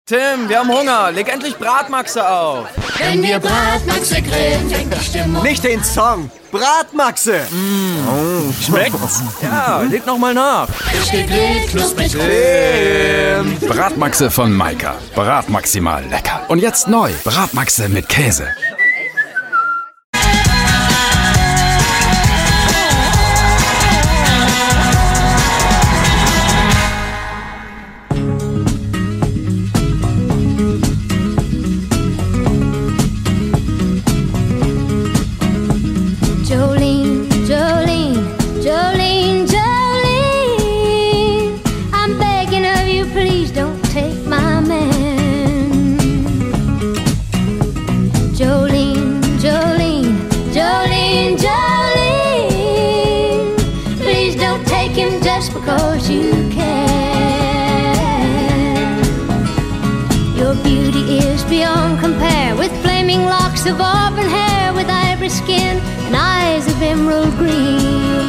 Tim, wir haben Hunger. Leg endlich Bratmaxe auf. Wenn wir Bratmaxe grillen, fängt die Stimmung. Nicht den Song, Bratmaxe. Schmeckt's? Ja, leg noch mal nach. Frisch gegrillt, knusprig. Bratmaxe von Maika. Bratmaximal lecker. Und jetzt neu. Bratmaxe mit Käse. Because you can. Your beauty is beyond compare, with flaming locks of auburn hair, with ivory skin and eyes of emerald green.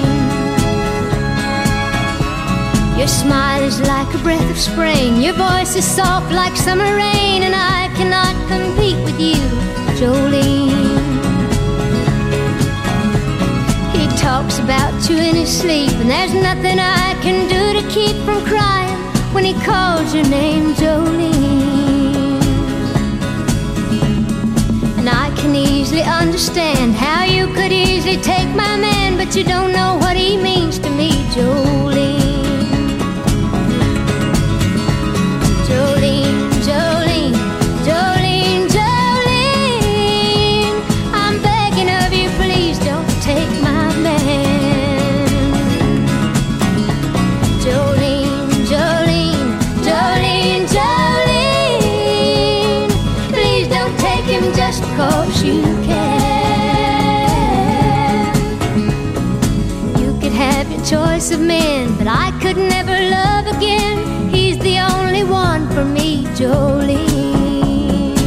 Your smile is like a breath of spring, your voice is soft like summer rain, and I cannot compete with you, Jolene. He talks about you in his sleep, and there's nothing I can do to keep from crying when he calls your name, Jolene. And I can easily understand how you could easily take my man, but you don't know what he means to me, Jolene. Jolene, Jolene, Jolene, Jolene, I'm begging of you, please don't take my because you can. You could have your choice of men, but I could never love again. He's the only one for me, Jolene.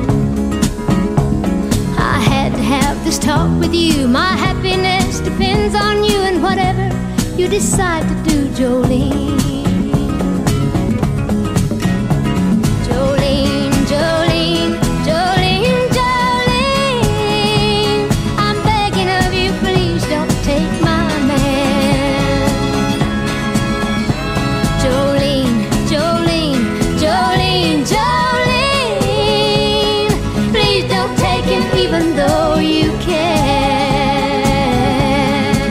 I had to have this talk with you. My happiness depends on you, and whatever you decide to do, Jolene. Jolene, Jolene, Jolene. Even though you can,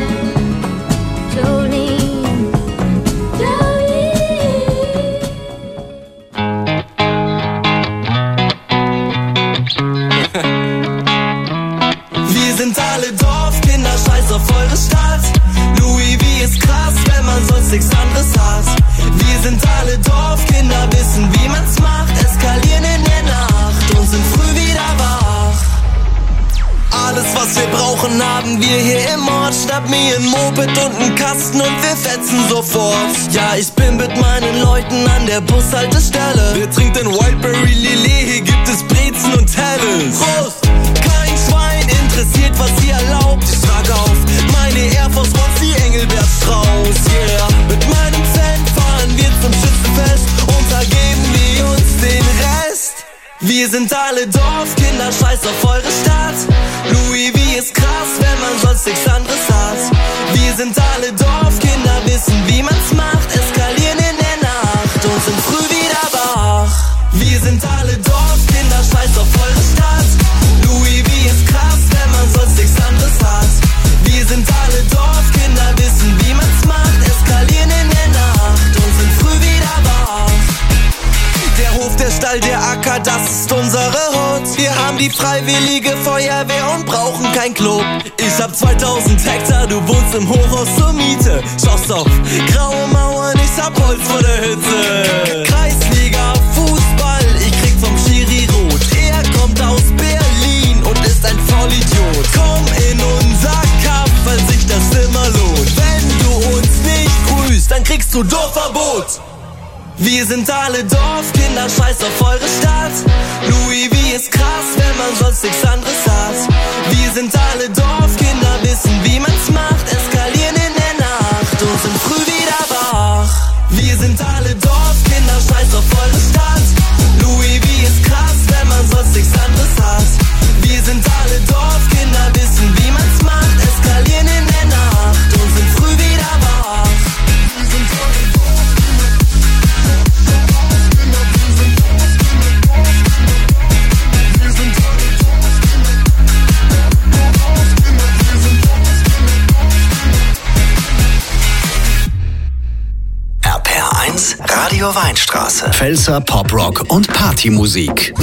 Jolene, Jolene. Wir sind alle Dorfkinder, scheiß auf eure Stadt. Louis V ist krass, wenn man sonst nichts anderes hat. Wir sind alle Dorfkinder, wissen wie man's macht. Eskalieren in der Nacht und sind früh wieder wach. Alles, was wir brauchen, haben wir hier im Ort. Schnapp mir ein Moped und einen Kasten und wir fetzen sofort. Ja, ich bin mit meinen Leuten an der Bushaltestelle. Wir trinken Wildberry Lillet, hier gibt es Brezen und Helles. Prost! Kein Schwein interessiert, was ihr erlaubt. Ich trage auf meine Air Force Ones wie Engelbert Strauß. Yeah, mit meinem Fan fahren wir zum Schützenfest und da geben wir uns den Rest. Wir sind alle Dorfkinder, scheiß auf eure Stadt. Louis V ist krass, wenn man sonst nichts anderes hat. Wir sind alle Dorfkinder, wissen wie man's macht. Eskalieren in der Nacht und sind früh wieder wach. Wir sind alle Dorfkinder, scheiß auf eure Stadt. Louis V ist krass, wenn man sonst nichts anderes hat. Wir sind alle Dorfkinder, wissen wie man's macht. Eskalieren in der Nacht und sind früh wieder wach. Der Hof, der Stall, der Acker, das ist unsere Hut. Wir haben die freiwillige Feuerwehr und brauchen kein Club. Ich hab 2000 Hektar, du wohnst im Hochhaus zur Miete. Schaust auf graue Mauern, ich hab Holz vor der Hütte. Kreisliga, Fußball, ich krieg vom Schiri rot. Er kommt aus Berlin und ist ein Vollidiot. Komm in unser Kaff, weil sich das immer lohnt. Wenn du uns nicht grüßt, dann kriegst du Dorfverbot. Wir sind alle Dorfkinder, scheiß auf eure Stadt. Louis V ist krass, wenn man sonst nichts anderes hat. Wir sind alle Dorfkinder, wissen wie man's macht. Eskalieren in der Nacht und sind früh wieder wach. Wir sind alle Dorfkinder, scheiß auf eure Stadt. Louis Schillerstraße. Pfälzer Poprock und Partymusik.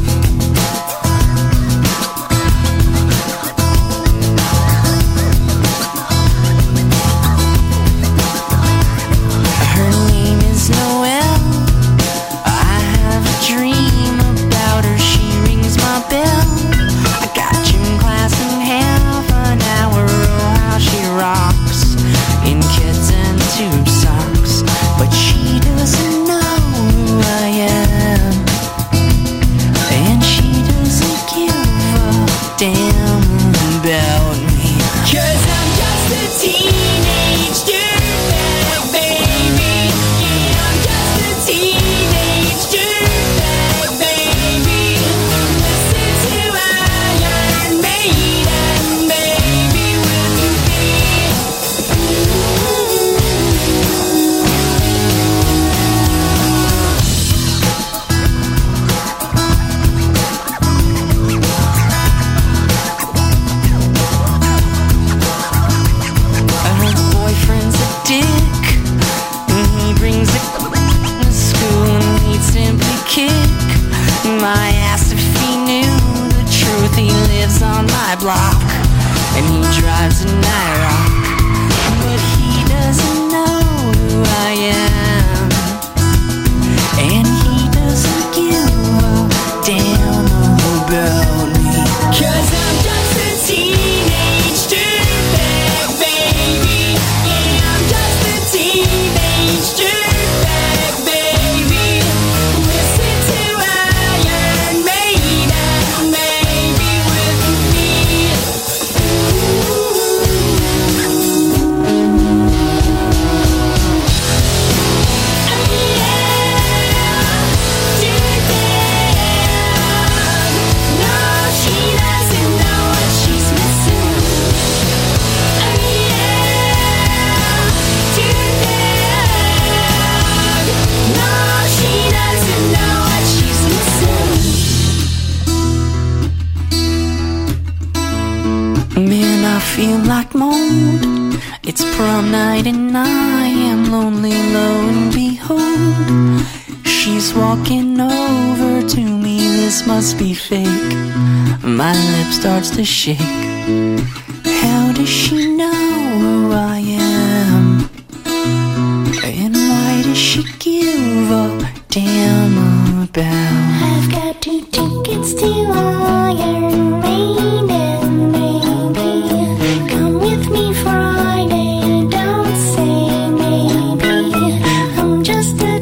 Starts to shake. How does she know who I am? And why does she give a damn about? I've got 2 tickets to Iron Maiden, baby. Come with me Friday, don't say maybe. I'm just a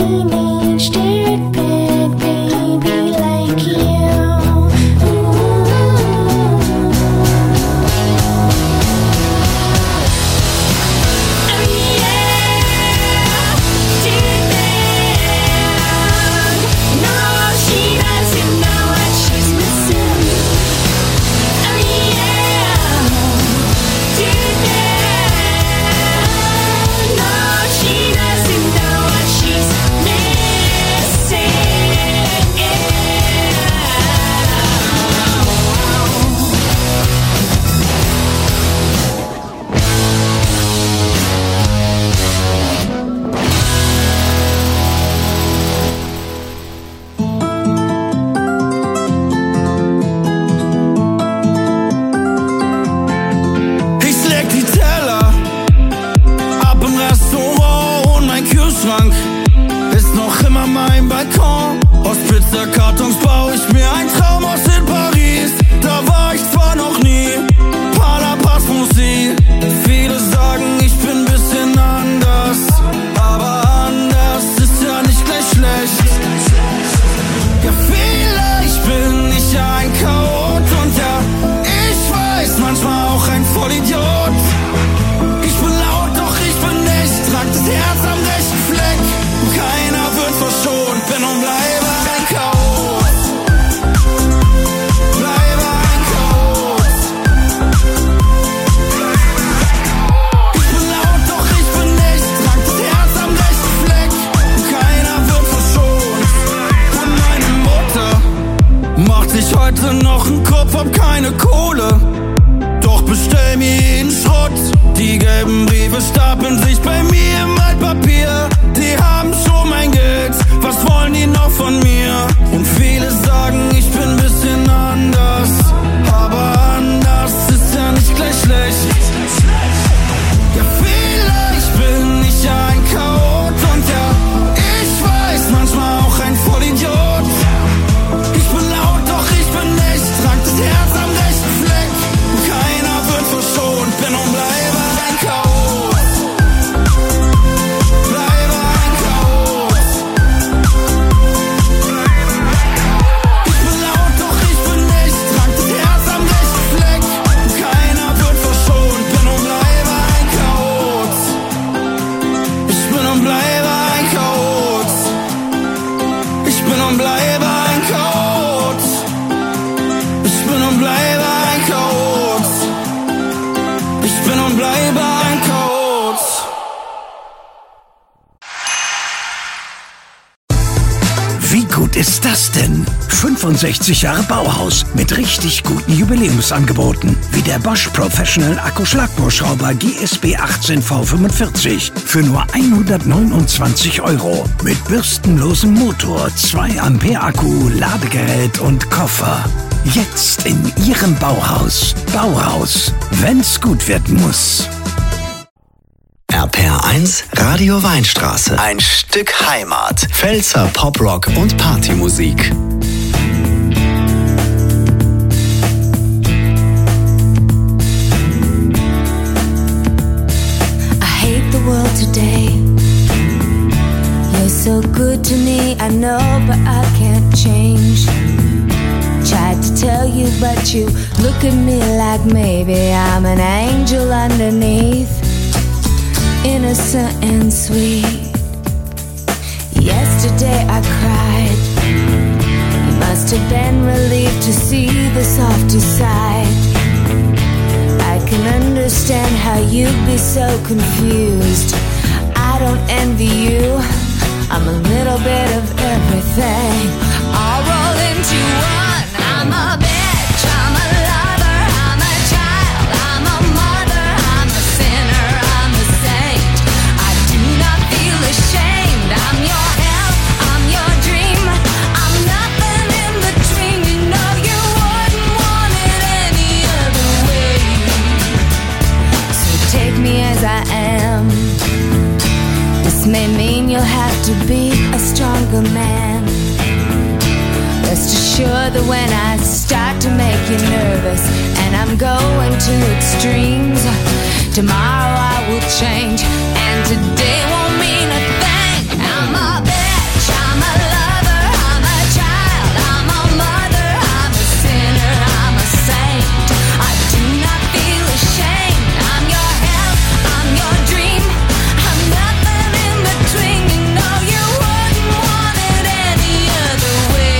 teenage dirtbag baby like you. heute noch einen Kopf, hab keine Kohle. Doch bestell mir jeden Schrott. Die gelben Briefe stapeln sich bei mir im Altpapier. Die haben schon mein Geld, was wollen die noch von mir? Und viele sagen, ich bin ein bisschen anders, aber anders ist ja nicht gleich schlecht. Ja, vielleicht bin ich ja ein Chaot und ja, ich weiß, manchmal auch ein Vollidiot. Ich bin laut, doch ich bin nicht, trag das Herz am rechten Fleck. Keiner wird verschont, bin und bleibe ein Chaot. Bleibe ein Chaot. Ich bin laut, doch ich bin nicht, trag das Herz am rechten Fleck. Keiner wird verschont, bin und bleibe ein Chaot. Ich bin und bleibe ein Chaot. Ich bin und bleibe ein Chaot. Ich bin und bleibe ein Chaot. Ich bin und bleibe ein Chaot. Wie gut ist das denn? 65 Jahre Bauhaus mit richtig guten Jubiläumsangeboten. Wie der Bosch Professional Akkuschlagbohrschrauber GSB 18V45 für nur 129 €. Mit bürstenlosem Motor, 2 Ampere Akku, Ladegerät und Koffer. Jetzt in Ihrem Bauhaus. Bauhaus, wenn's gut werden muss. RPR1 Radio Weinstraße. Ein Stück Heimat. Pfälzer Poprock und Partymusik. I hate the world today. You're so good to me, I know, but I can't change. Tried to tell you, but you look at me like maybe I'm an angel underneath. Innocent and sweet. Yesterday I cried. You must have been relieved to see the softer side. I can understand how you'd be so confused. I don't envy you. I'm a little bit of everything. I'll roll into one. I'm a bitch, I'm a lover, I'm a child, I'm a mother, I'm a sinner, I'm a saint. I do not feel ashamed. I'm your hell, I'm your dream. I'm nothing in between. You know you wouldn't want it any other way. So take me as I am. This may mean you'll have to be a stronger man. Rest assured that when I start to make you nervous and I'm going to extremes, tomorrow I will change and today won't mean a thing. I'm a bitch, I'm a lover, I'm a child, I'm a mother, I'm a sinner, I'm a saint. I do not feel ashamed. I'm your hell, I'm your dream. I'm nothing in between. You know you wouldn't want it any other way.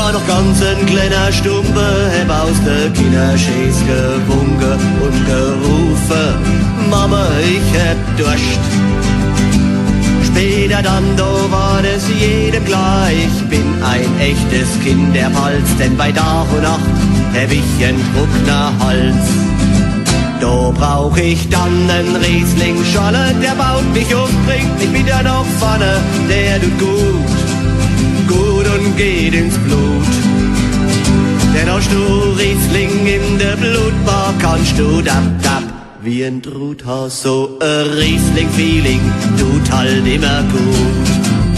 war noch ganz ein kleiner Stumpe, hab aus der Kinderschäß gewunken und gerufen, Mama, ich hab Durst. Später dann, da war es jedem klar, ich bin ein echtes Kind der Pfalz, denn bei Tag und Nacht hab ich einen trockener Hals. Da brauch ich dann einen Riesling-Scholle, der baut mich um, bringt mich wieder nach vorne, der tut gut und geht ins Blut. Denn hast du Riesling in der Blutbar, kannst du dab wie ein Truthaus, so ein Riesling-Feeling tut halt immer gut.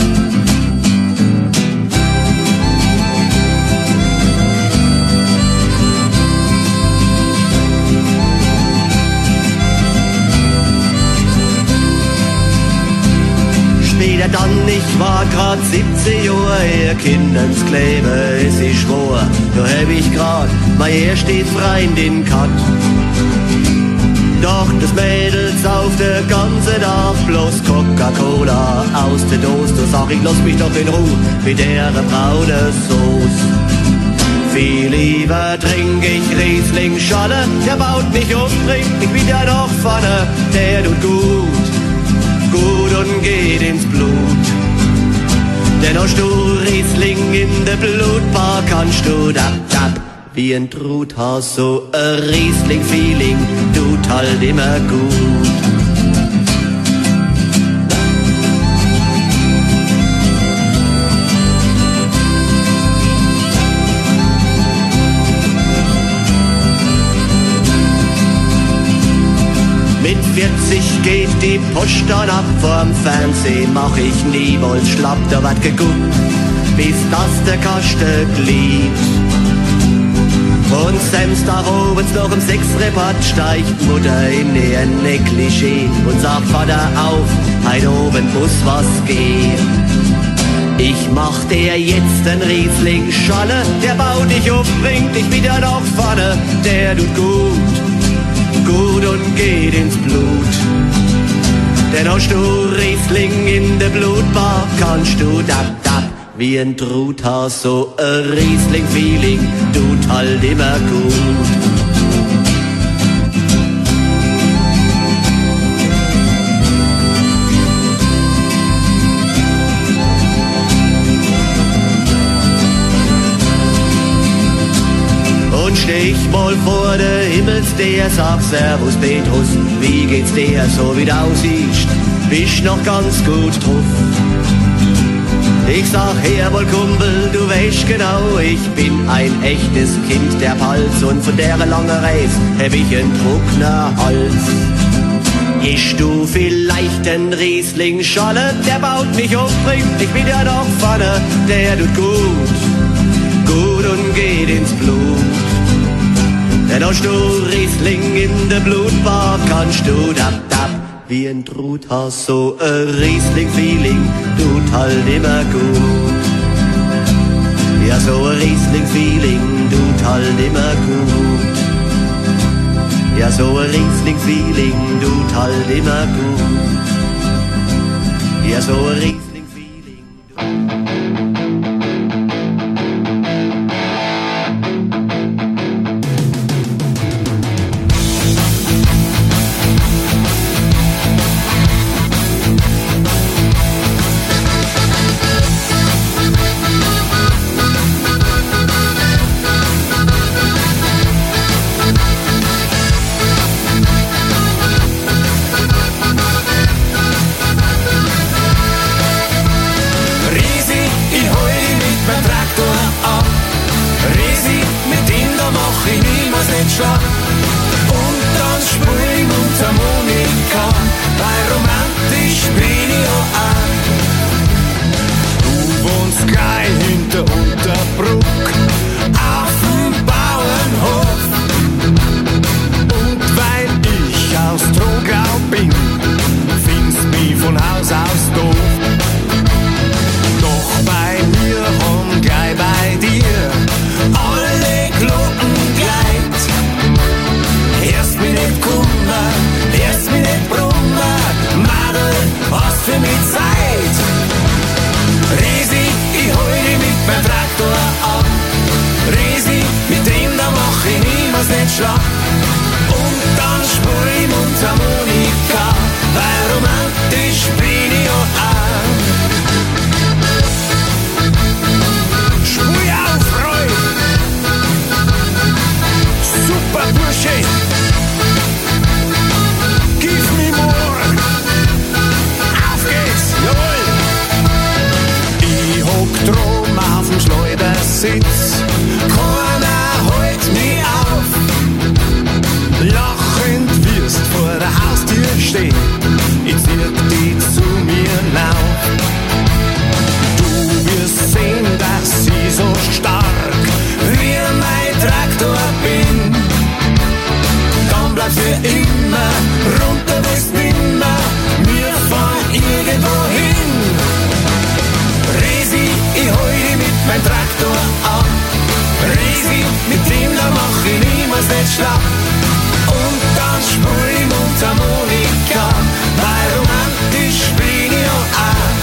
Später dann, ich war grad 17 Jahre, ihr Kindens Klebe, es ist wahr, da hab ich grad meine erste Freundin gehabt. Doch das Mädel sauft der ganze Tag bloß Coca-Cola aus der Dose. Da sag ich, lass mich doch in Ruhe mit der braune Sauce. Viel lieber trink ich Riesling-Scholle, der baut mich um, bringt mich wieder nach vorne. Der tut gut und geht ins Blut. Denn hast du Riesling in der Blutbar, kannst du dab wie ein Truthaus, so ein Riesling-Feeling tut halt immer gut. Mit 40 geht die Post dann ab, vorm Fernsehen mach ich niemals schlapp, da wird geguckt, bis das der Kasten gliebt. Und Samstag abends noch um 6 Repart steigt Mutter in ihr Negligé und sagt, Vater auf, heute Abend muss was gehen. Ich mach dir jetzt einen Riesling-Scholle, der baut dich um, bringt dich wieder nach vorne, der tut gut und geht ins Blut. Denn hast du Riesling in der Blutbar, kannst du dab wie ein Truthaus, so ein Riesling-Feeling tut halt immer gut. Und steh ich mal vor der Himmelsder, sag Servus Petrus, wie geht's dir, so wie du aussiehst, bist noch ganz gut drauf. Ich sag, jawohl Kumpel, du weißt genau, ich bin ein echtes Kind der Pfalz und von der langen Reise hab ich einen trockener Hals. Isch du vielleicht ein Riesling-Scholle, der baut mich um, bringt mich wieder nach vorne, der tut gut und geht ins Blut. Denn hast du Riesling in der Blutbar, kannst du dab wie ein Truthaus, so ein Riesling-Feeling tut halt immer gut. Ja, so ein Riesling-Feeling tut halt immer gut. Ja, so ein Riesling-Feeling tut halt immer gut. Ja, so ein Riesling-Feeling. niemals nicht schlapp. Und dann spür ich Mundharmonika, weil romantisch bin ich auch.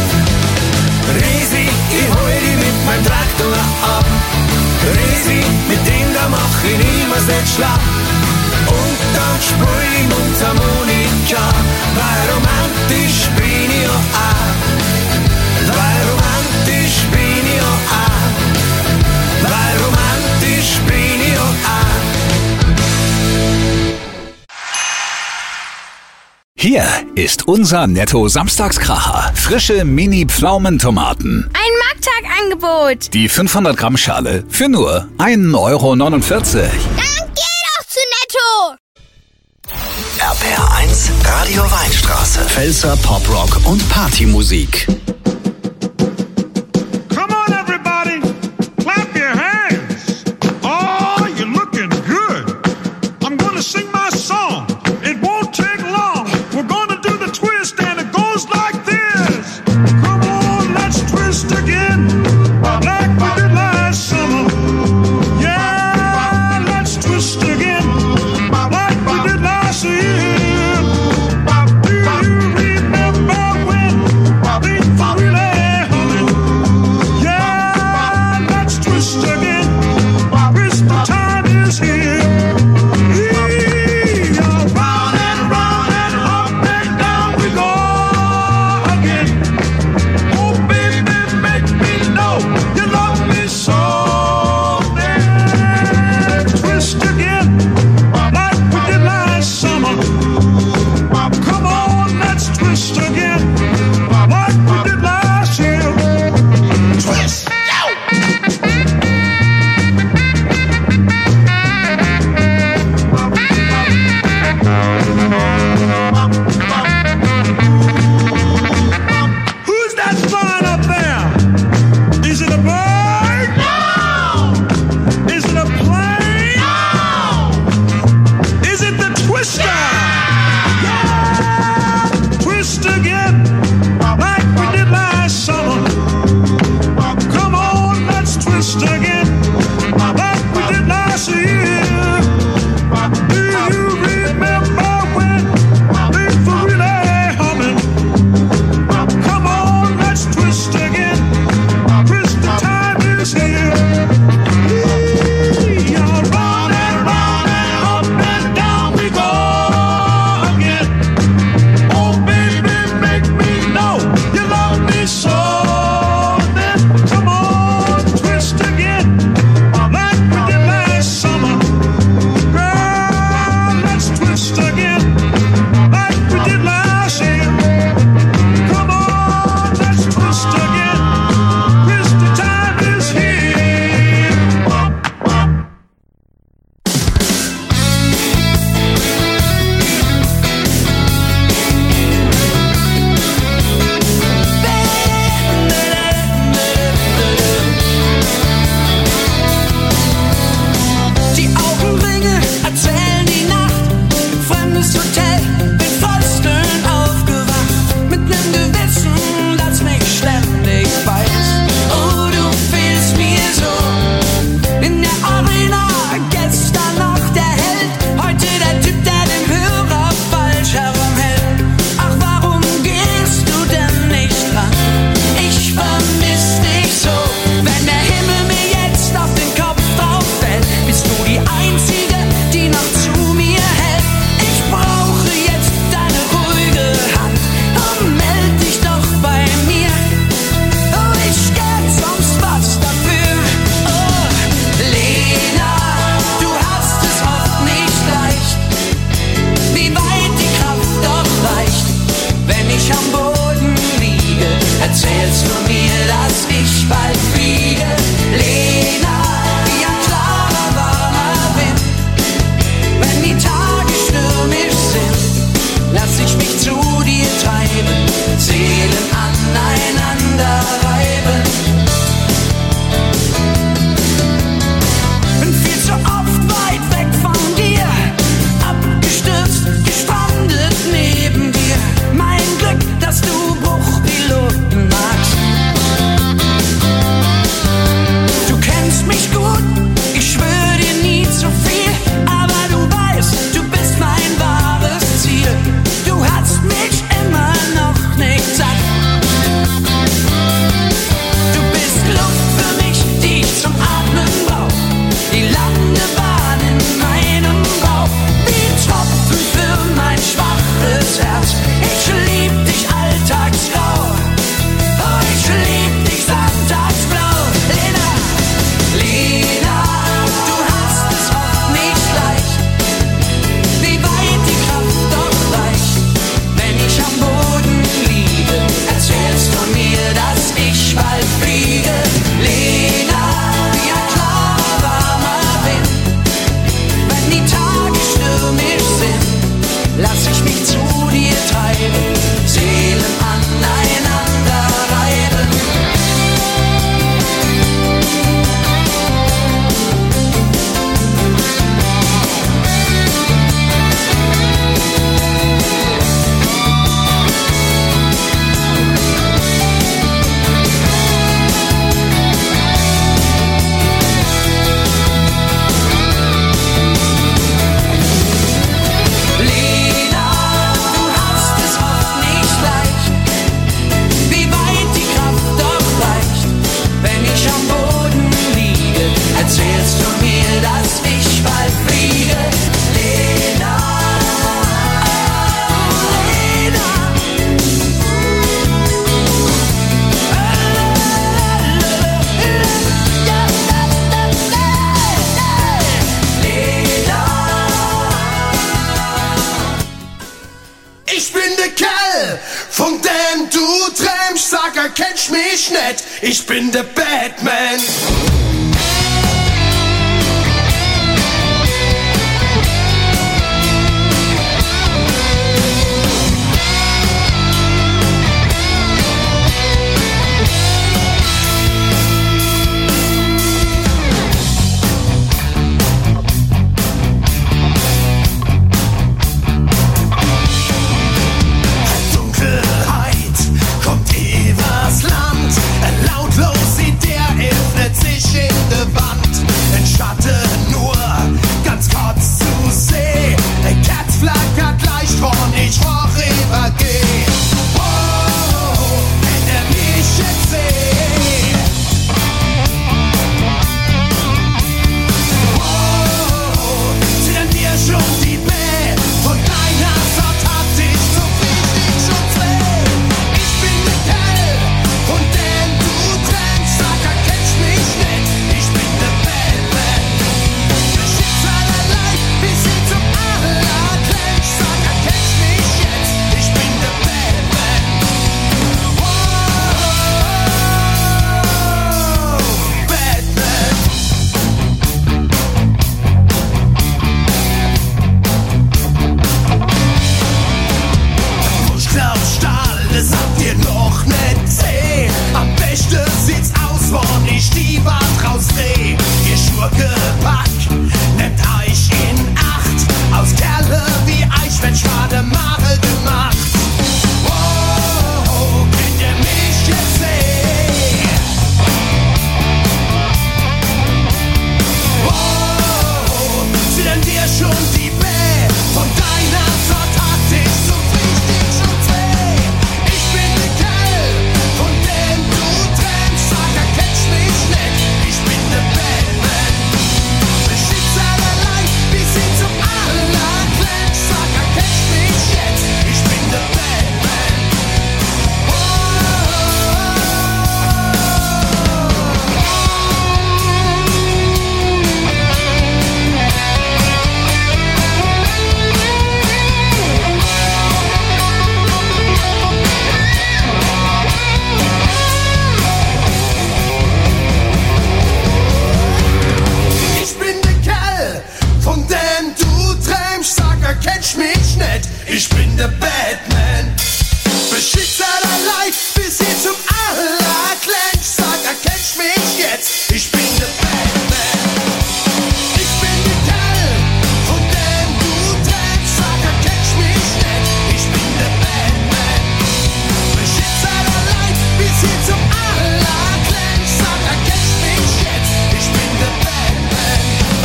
Resi, ich hol dich mit meinem Traktor ab. Resi, mit dem da mach ich niemals nicht schlapp. Und dann spür ich Mundharmonika, weil romantisch bin ich auch. Weil romantisch bin ich auch. Weil romantisch bin ich auch. Hier ist unser Netto-Samstagskracher. Frische Mini-Pflaumentomaten. Ein Markttagangebot. Die 500 Gramm Schale für nur 1,49 Euro. Dann geh doch zu Netto. RPR1, Radio Weinstraße. Pfälzer Poprock und Partymusik. Come on, everybody, clap your hands. Oh, you're looking good. I'm gonna sing my song. It won't take long. We're gonna do the twist, and it goes like this. Come on, let's twist again, like we did last summer. Yeah, let's twist again, like we did last year. Do you remember when we kennst mich nicht, ich bin der Batman. Lautlos sieht der öffnet sich in der Wand. Ein Schatten nur, ganz kurz zu sehen. Ein Katz flackert leicht von ich vorübergeh. Oh, wenn er mich jetzt sieht. Oh, sind an dir schon die Bäh. Von deiner Sorte hat dich so richtig schon zäh. Ich bin der Kerl, von dem du trennst. Sacker, kennst mich nicht, ich bin der Batman. Beschützt allerlei, bis hin zum Allerkleinst. Sacker, kennst mich jetzt, ich bin der Batman. Oh, Batman. Stahl, das habt ihr noch nicht gesehen. Am besten sieht's aus, wenn ich die Wand rausdreh. Ihr Schurkepack, nehmt euch in Acht. Aus Kerle wie Eich wird schwade Mare gemacht. Oh, könnt ihr mich jetzt sehen? Oh, sind denn dir schon die Bäh? Von deiner Sorte hat dich so richtig schon zäh. Ich bin der Kerl, von dem du trennst. Sacker, kennst mich nicht, ich bin der Batman. Beschützt allerlei, bis hin zum Allerkleinst. Sacker, kennst mich jetzt, ich bin der Batman. Ich bin der Kerl, von dem du träumst. Sacker, kennst mich nicht, ich bin der Batman. Beschützt allerlei, bis hin zum Allerkleinst. Sacker, kennst mich jetzt, ich bin der Batman. Ich bin der Kerl, von dem du träumst. Sacker, kennst mich nicht, ich bin der Batman. Beschützt allerlei, bis hin zum Allerkleinst. Sacker, kennst mich jetzt, ich bin der Batman.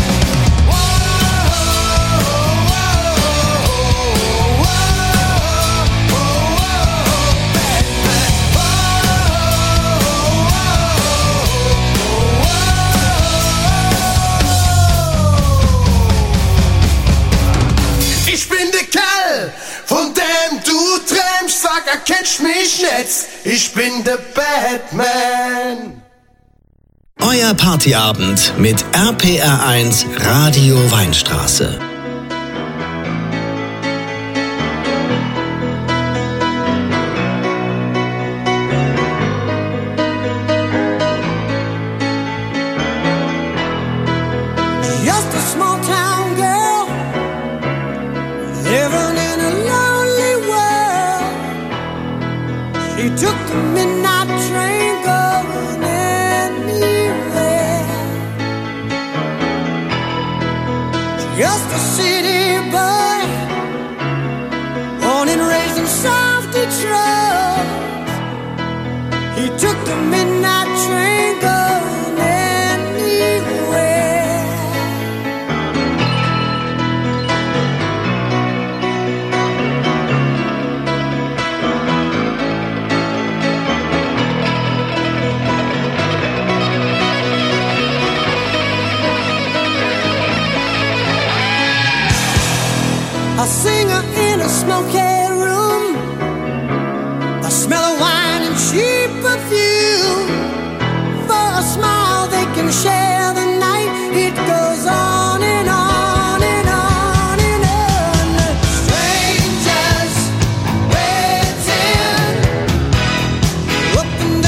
Ich bin der Kerl, von dem du träumst. Sacker, kennst mich jetzt, ich bin der Batman. Euer Partyabend mit RPR1 Radio Weinstraße. Just a small town girl living in a lonely world. She took the midnight train going anywhere. Just a city boy, born and raised in South Detroit. He took the midnight train going anywhere. A singer in a smoky room, a smell of wine and cheap perfume. For a smile they can share the night. It goes on and on and on and on. Strangers waiting up and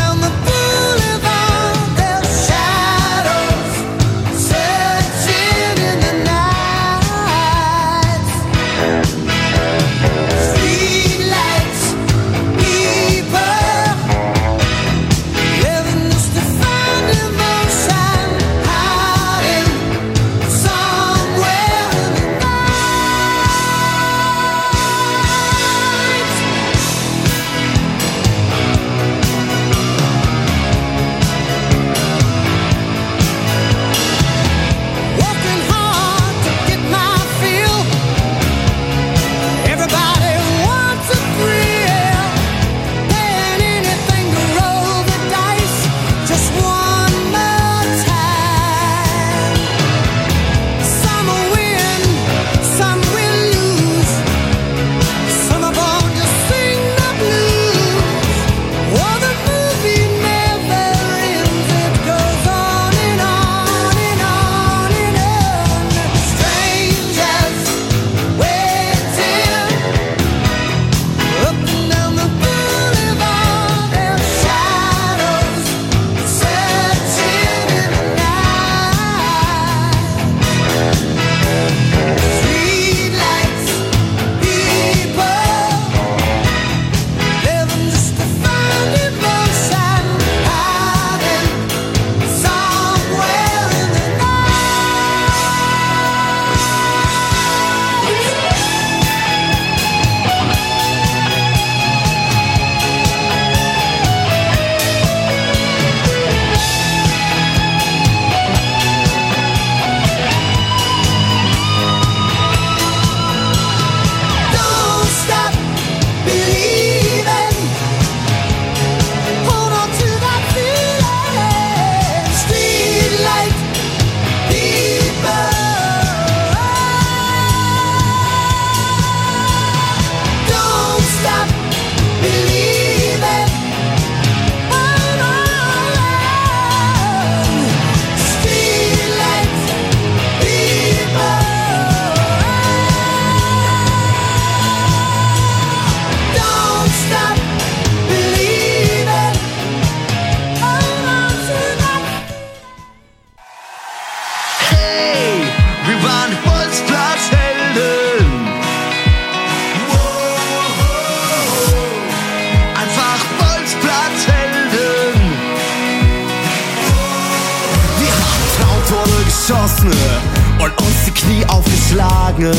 Geschossene und uns die Knie aufgeschlagene.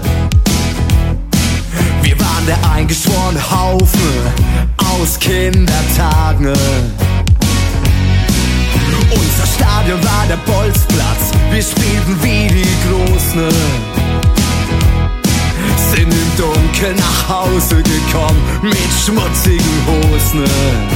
Wir waren der eingeschworene Haufen aus Kindertagen. Unser Stadion war der Bolzplatz, wir spielten wie die Großen. Sind im Dunkeln nach Hause gekommen mit schmutzigen Hosen.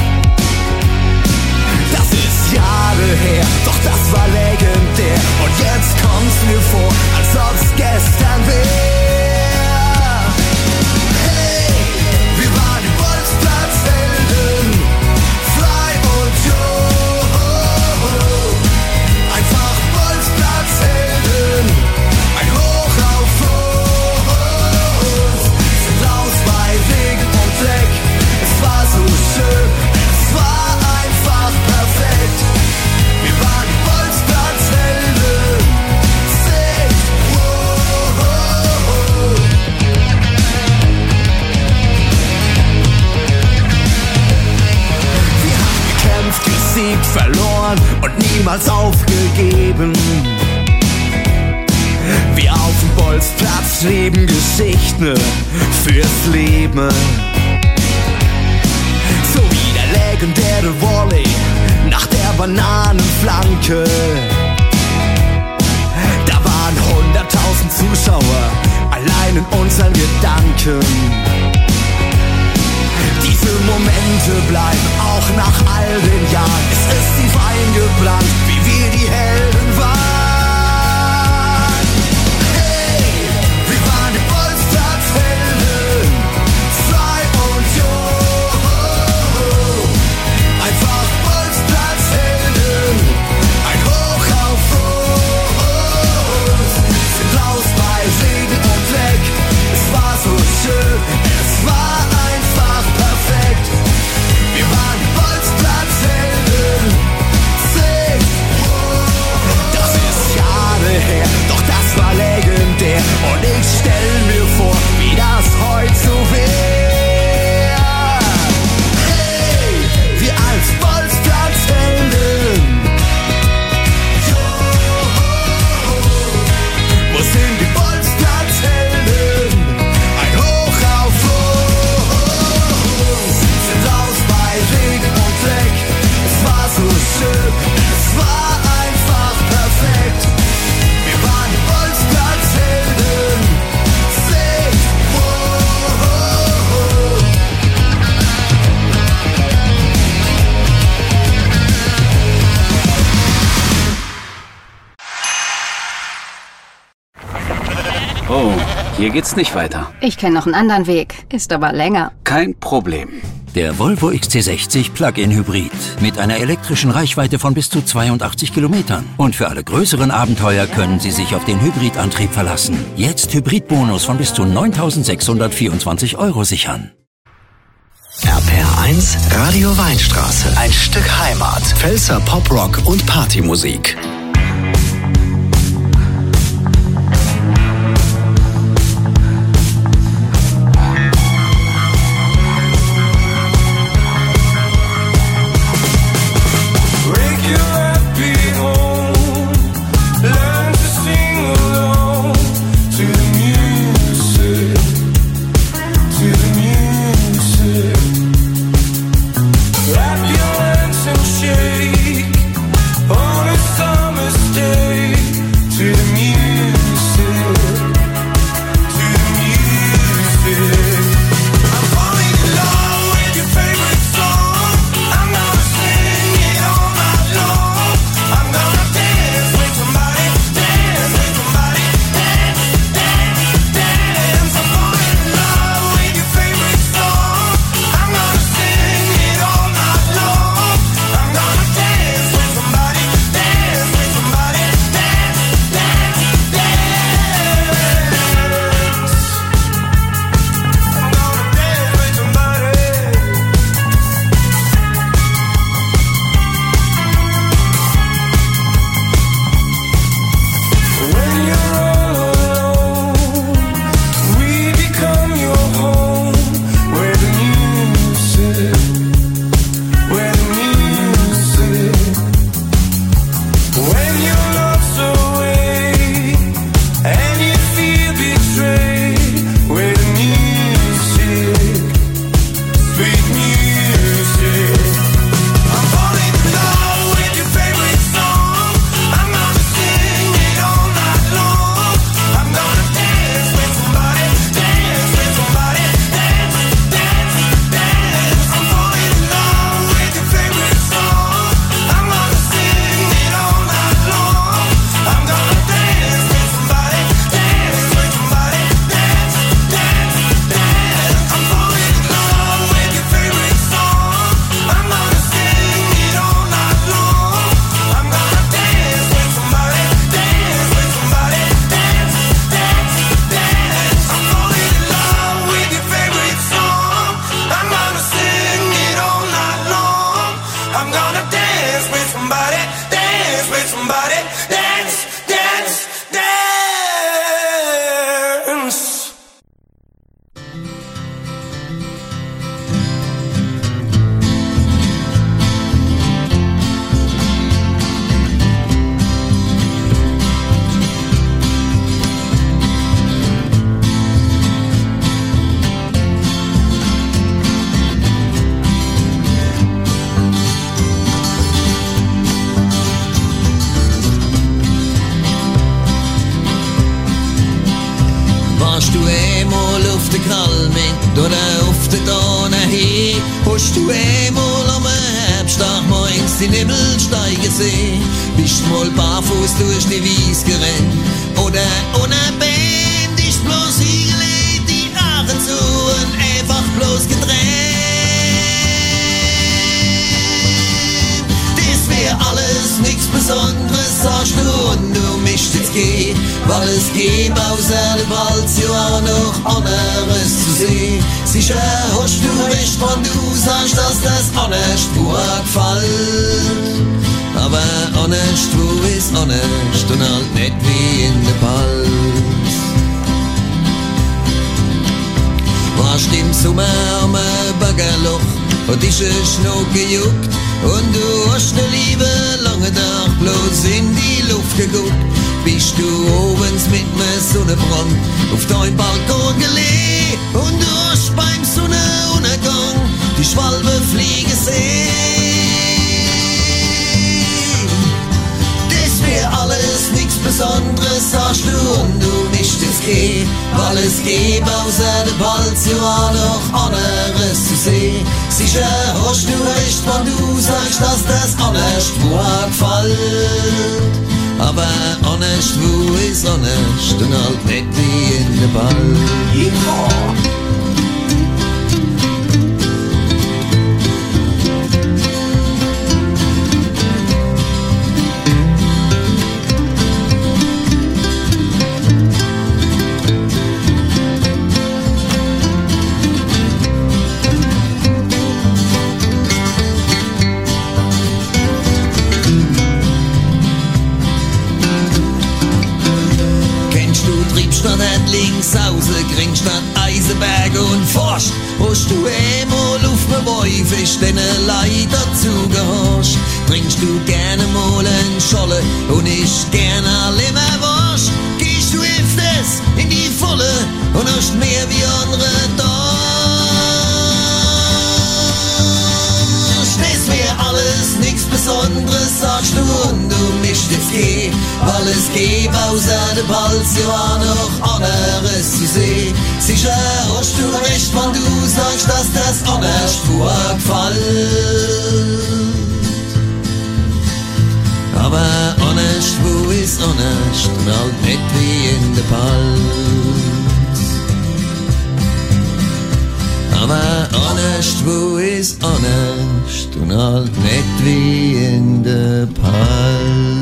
Das ist Jahre her, doch das war legendär. Und jetzt kommt's mir vor, als ob's gestern wär. Hey, wir waren die Bolzplatzhelden, Fly und Joe. Einfach Bolzplatzhelden, ein Hoch auf uns. Sind raus bei Regen und Dreck, es war so schön, es war einfach perfekt. Wir waren die Bolzplatzhelden, sing, wow. Wir haben gekämpft, gesiegt, verloren und niemals aufgegeben. Wir auf dem Bolzplatz schrieben Geschichten fürs Leben. So wie der legendäre Volley nach der Bananenflanke. Da waren 100.000 Zuschauer allein in unseren Gedanken. Diese Momente bleiben auch nach all den Jahren. Es ist tief eingebrannt, wie wir die Helden waren. Hey, wir waren die Bolzplatzhelden, Fly und Joe. Einfach Bolzplatzhelden, ein Hoch auf uns. Sind raus bei Regen und Dreck, es war so schön, es war einfach perfekt. Wir waren die Bolzplatzhelden, sing, das ist Jahre her, doch das war legendär. Und ich stell mir vor, wie das heute so wär. Hey, wir als Bolzplatzhelden, wo sind die Bolzplatzhelden? Ein Hoch auf uns. Sind raus bei Regen und Dreck. Es war so schön, es war einfach perfekt. Wir waren die Bolzplatzhelden. Sing, wow. Oh, hier geht's nicht weiter. Ich kenne noch einen anderen Weg, ist aber länger. Kein Problem. Der Volvo XC60 Plug-in Hybrid mit einer elektrischen Reichweite von bis zu 82 Kilometern. Und für alle größeren Abenteuer können Sie sich auf den Hybridantrieb verlassen. Jetzt Hybridbonus von bis zu 9.624 € sichern. RPR1 Radio Weinstraße. Ein Stück Heimat. Pfälzer Poprock und Partymusik. Wrap your hands and shake on a summer der Krall mit oder auf der Donau hin. Hast du einmal am Herbsttag morgens die Nibbel steigen sehen? Bist mal barfuß durch die Wies gerannt oder ohne Band ist bloß hingelegt, die Haare zu und einfach bloß getrennt. Das wär alles nichts Besonderes, sagst du, und du mischt jetzt geh, weil es gibt außer dem Wald ja auch noch anderes zu sehen. Sicher hast du recht, wenn du sagst, dass das anders Spur gefällt. Aber anders, wo ist anders und halt nicht wie in der Palz. Warst im Sommer am Baggerloch und ist ein Schnuck gejuckt und du hast ne Liebe lange Tag bloß in die Luft geguckt. Bist du obens mit nem Sonnenbrand auf deinem Balkon gelegen und du hast beim Sonnenuntergang die Schwalbe fliegen sehen. Das wär alles nichts Besonderes, sagst du, und du mischt es geh, weil es gibt außer der Balz ja noch anderes zu sehen. Sicher hast du recht, wenn du sagst, dass das anders gefällt. Aber honest, wo ist honest und halt nicht wie in der Ball. Links außen, Kringstadt, Eisenberge und Forst. Hast du einmal auf dem Wolfisch den Leid dazu gehorcht? Trinkst du gerne mal einen Scholle und ich gerne Leberwurst? Gehst du öfters in die Volle und hast mehr wie andere Dorsch? Das wär alles nichts Besonderes, sagst du, und du mischt jetzt geh, weil es gibt außer der Balz ja noch anderes zu sehen. Sicher hast du recht, wenn du sagst, dass das anders vorgefällt. Aber honest, wo ist honest und halt nicht wie in der Balz. Aber honest, wo ist honest und halt nicht wie in der Balz.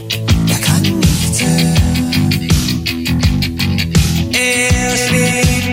Er schwebt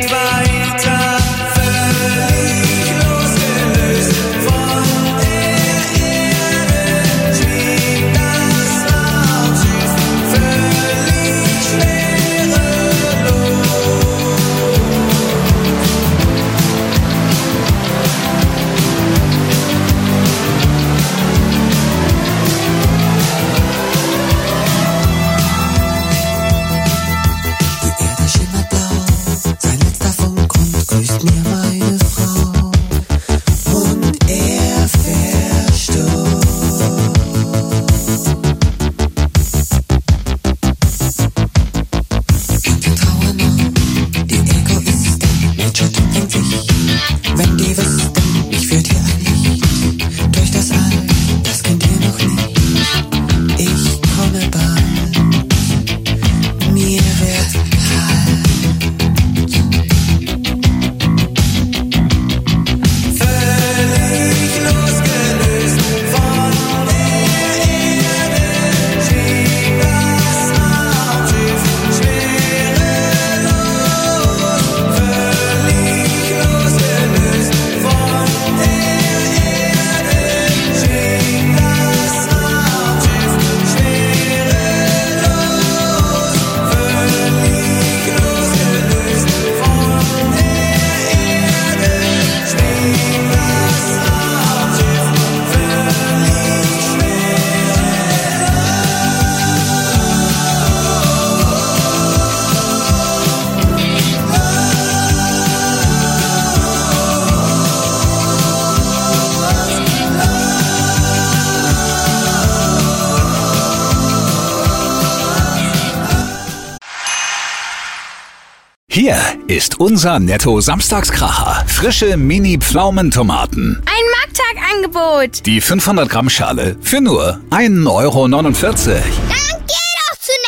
Hier ist unser Netto-Samstagskracher. Frische Mini-Pflaumentomaten. Ein Markttagangebot. Die 500 Gramm Schale für nur 1,49 Euro. Dann geh doch zu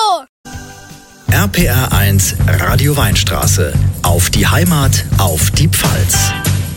Netto. RPR 1 Radio Weinstraße. Auf die Heimat, auf die Pfalz.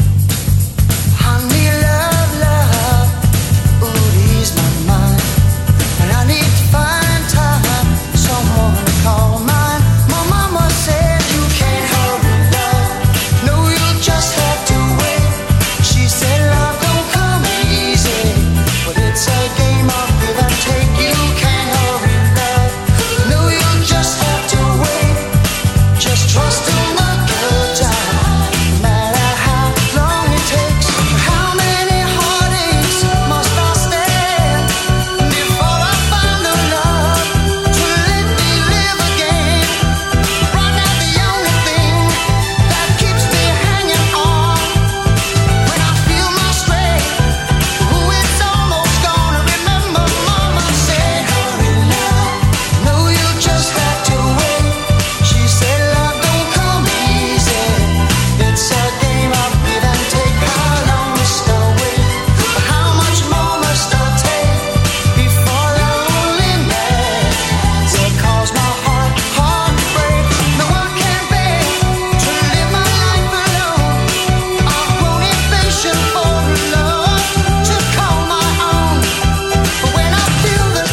Honey, love, love, oh, ease my mind. And I need to find time, someone to call mine. My mama said you can't hurry, love. No, you just have to wait. She said love don't come easy, but it's a game of give and take. You can't hurry, love. No, you just have to wait. Just trust in the good time, no matter how long it takes. How many heartaches must I stand before I find the love to let me live again? Right now the only thing that keeps me hanging on when I feel my strength, ooh, it's almost gone. I remember mama said, hurry love, no you just have to wait. She said love don't come easy, it's a game of give and take. How long must I wait? How much more must I take before loneliness will cause my heart to break? No one can bear to live my life alone. I've grown impatient for love to call my own. But when I feel that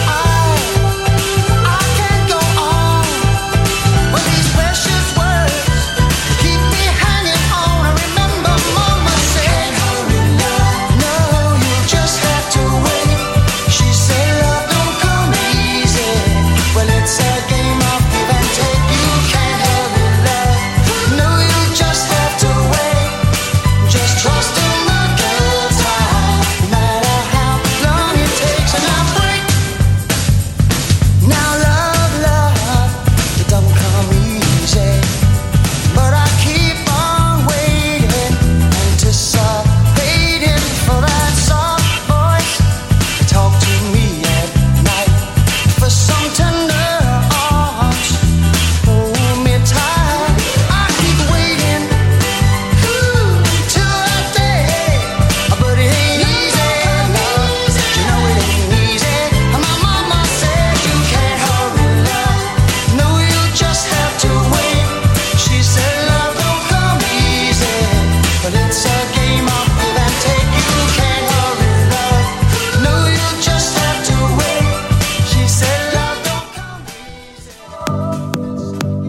I can't go on, well these precious words keep me hanging on. I remember mama said, hurry love, no you just have to wait. She said love don't come easy, well it's a game of give and take. You can't hurry love, no you just have to wait. Just trust in the good time, no matter how long it takes. And I break. Now love, it don't come easy, but I keep on waiting, anticipating for that soft voice to talk to me at night, for some tender arms hold me tight. I keep waiting, till that day, but it ain't easy, no, you know it ain't easy. My mama said you can't hurry love, no you just have to wait. She said love don't come easy, but it's a game of give and take. You can't hurry love, no you just have to wait. She said love don't come easy.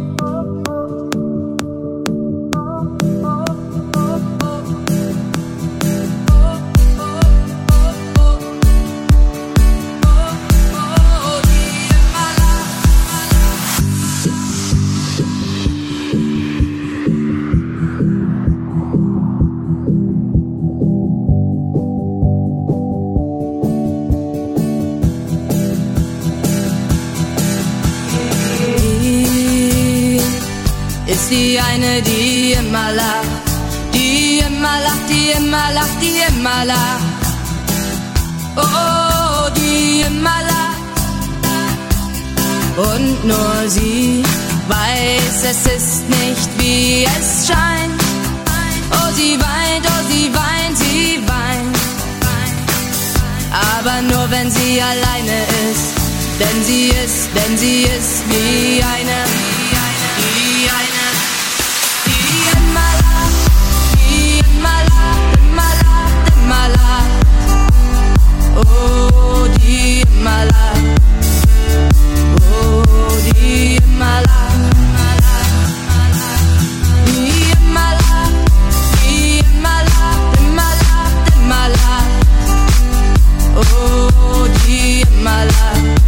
Die ist die eine, die immer lacht, die immer lacht, die immer lacht, die immer lacht. Oh, die immer lacht. Und nur sie weiß, es ist nicht wie es scheint. Oh, sie weint, sie weint. Aber nur wenn sie alleine ist, denn sie ist wie eine, die immer lacht, die immer lacht, immer lacht, immer lacht. Oh, die immer lacht, oh, die immer lacht, die immer lacht, die immer lacht, immer lacht, immer lacht. Oh, die immer lacht,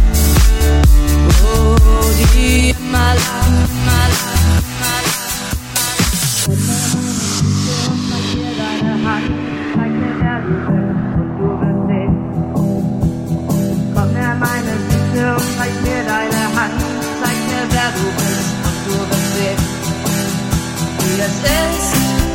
oh, die immer lacht, immer lacht, immer lacht. Zeig mir deine Hand, zeig mir, wer du bist, und du wirst sehen. Komm her, meine Süße, und zeig mir deine Hand, zeig mir, wer du bist, und du wirst sehen, wie es ist,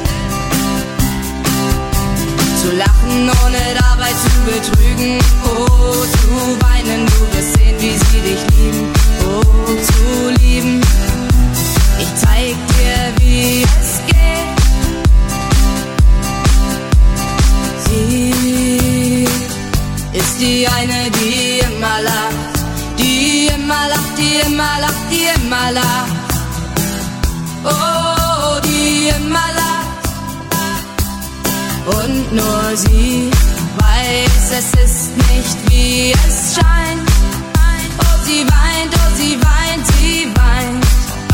zu lachen, ohne dabei zu betrügen, oh, zu weinen, du wirst sehen, wie sie dich lieben, oh, zu lieben. Ich zeig dir die immer lacht, die immer lacht. Oh, die immer lacht. Und nur sie weiß, es ist nicht wie es scheint. Oh, sie weint, sie weint.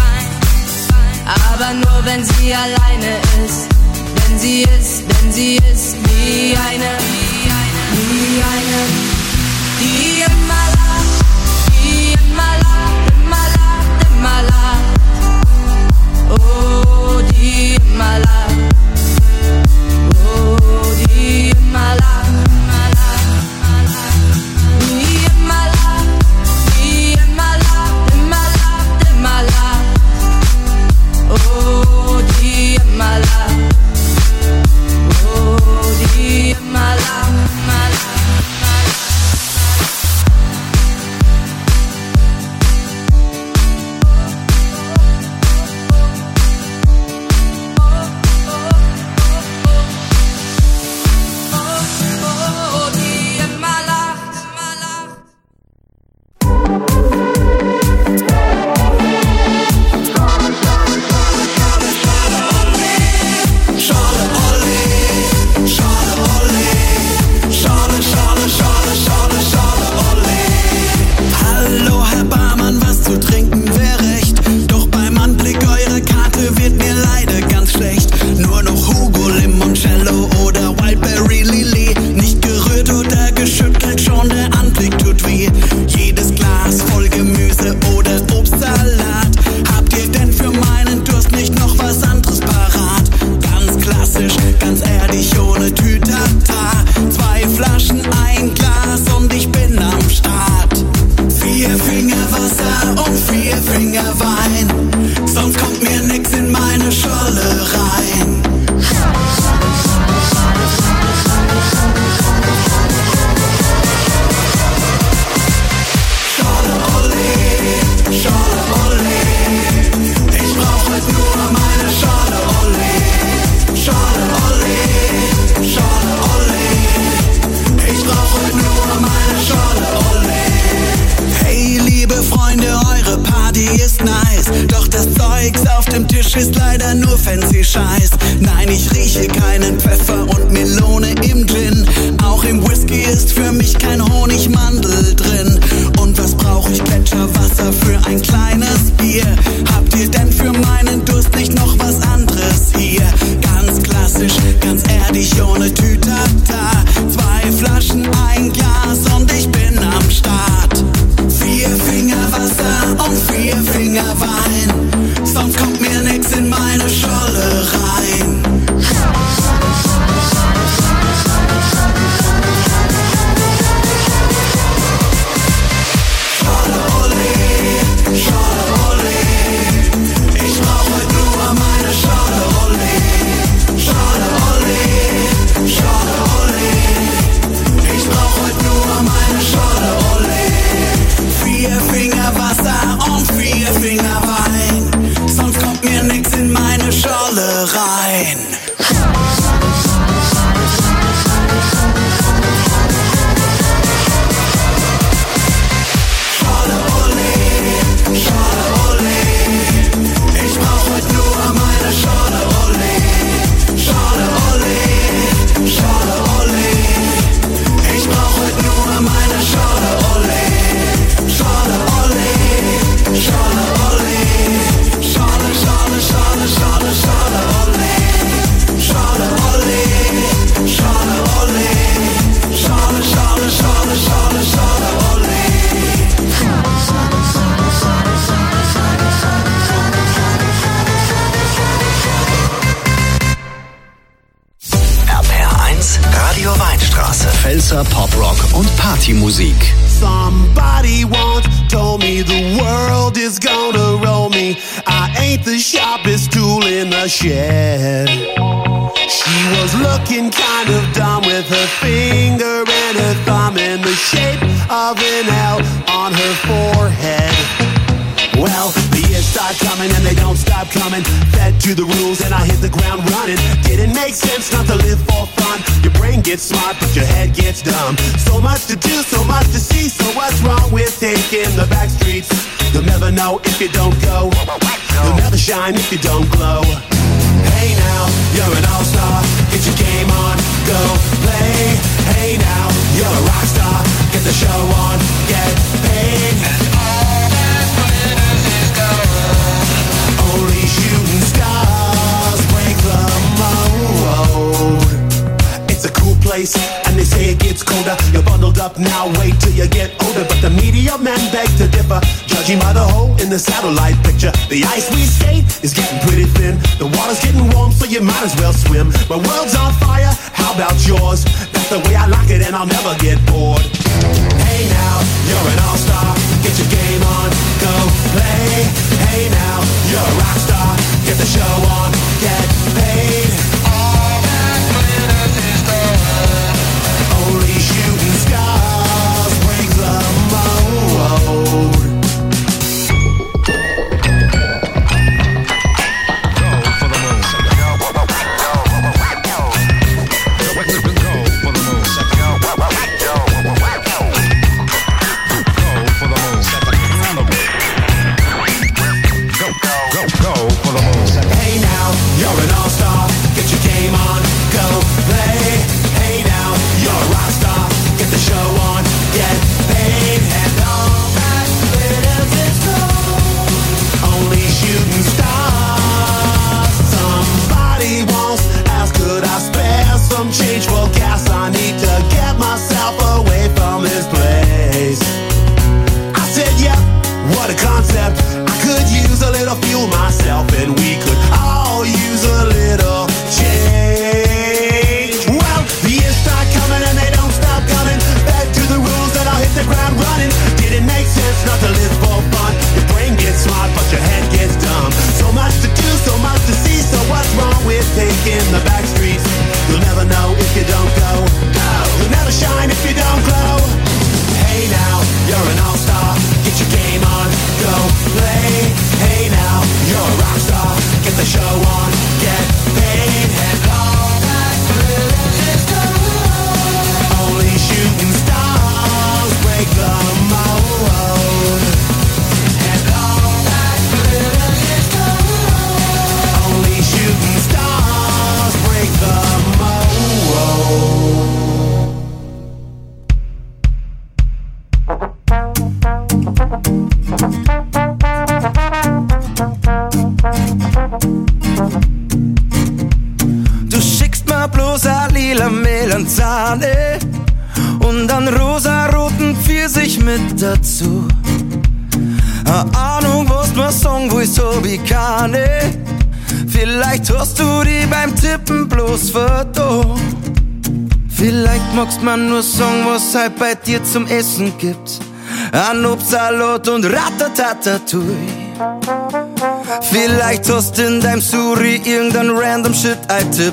Aber nur wenn sie alleine ist. Denn sie ist wie eine, die immer lacht, die immer lacht, immer lacht, immer lacht. Oh, die immer lacht, oh, die immer lacht, immer lacht, die immer lacht, die immer lacht, immer lacht, immer lacht. Oh, die immer lacht. Oh, die immer lacht, immer lacht. Ist leider nur fancy Scheiß. Nein, ich rieche keinen Pfeffer und Melone im Gin. Auch im Whisky ist für mich kein Honigmandel drin. Und was brauche ich? Gletscherwasser für ein kleines Bier. Habt ihr denn für meinen Durst nicht noch was anderes hier? Ganz klassisch, ganz erdig, ohne Tütata. 2 Flaschen, ein Glas und ich bin am Start. 4 Finger Wasser und 4 Finger Wein. Sonst kommt mir nix in meine Scholle rein. Scholle Olé, Scholle Olé. Ich brauch heute nur meine Scholle Olé. Scholle Olé, Scholle Olé. Ich brauch heute nur meine Scholle Olé. 4 Finger Wasser und 4 Finger Wein. Sonst kommt mir nix in meine Scholle rein. Scholle Olé, Scholle Olé. Ich brauch heute nur meine Scholle Olé. Scholle Olé, Scholle Olé. Ich brauch heute nur meine Scholle Olé. Scholle Olé, Scholle Olé. Scholle, Scholle, Scholle, Scholle, Scholle Olé. Scholle Olé, Scholle Olé. Scholle, Scholle, Scholle, Scholle, Scholle Olé. RPR1, Radio Weinstraße. Pfälzer Poprock und Partymusik. Somebody once told me the world is gonna roll me. I ain't the sharpest tool in the shed. She was looking kind of dumb with her finger and her thumb in the shape of an L on her forehead. Well, the years start coming and they don't stop coming. Fed to the rules and I hit the ground running. Didn't make sense not to live for fun. Your brain gets smart but your head gets dumb. So much to do, so much to see. So what's wrong with taking the back streets? You'll never know if you don't go. You'll never shine if you don't glow. Hey now, you're an all-star. Get your game on, go play. Hey now, you're a rock star. Get the show on, get paid. And all that glitters is gold. Only shooting stars break the mold. It's a cool place, and they say it gets colder. You're bundled up now, wait till you get older. But the media men beg to differ, judging by the hole in the satellite picture. The ice we skate is getting pretty thin. The water's getting warm, so you might as well swim. My world's on fire, how about yours? That's the way I like it, and I'll never get bored. Hey now, you're an all-star. Get your game on, go play. Hey now, you're a rock star. Get the show on, get paid. All that glitters is gold. Only shooting stars break the mold. Hey now, you're an all-star. Get your game on, go play. Hey now, you're a rock star. Get the show on, get paid. And all that glitters is gold. Only shooting stars. Somebody once asked, could I spare some change for gas? I need to get myself away from this place. I said, yep, what a concept. I could use a little fuel myself, and we could all use a little change. Well, the years start coming and they don't stop coming. Back to the rules and I'll hit the ground running. Did it make sense not to live for fun? Your brain gets smart but your head gets dumb. So much to do, so much to see. So what's wrong with taking the back streets? You'll never know if you don't go. You'll never shine if you don't glow. Hey now, you're an all-star. Get your game on, go play. Hey now, you're a rock star. Get the show on, get paid. And all that glitters is gold. Only shooting stars break the mold. And all that glitters is gold. Only shooting stars break the mold. Du schickst mir bloß a lila Melanzane und einen rosaroten Pfirsich mit dazu. A Ahnung, was mir sagen willst, hab ich keine. Vielleicht hast du die beim Tippen bloß verdocht. Vielleicht magst man nur sagen, was halt bei dir zum Essen gibt. Ein Obstsalat und Ratatatatouille. Vielleicht hast in deinem Suri irgendein random Shit-Item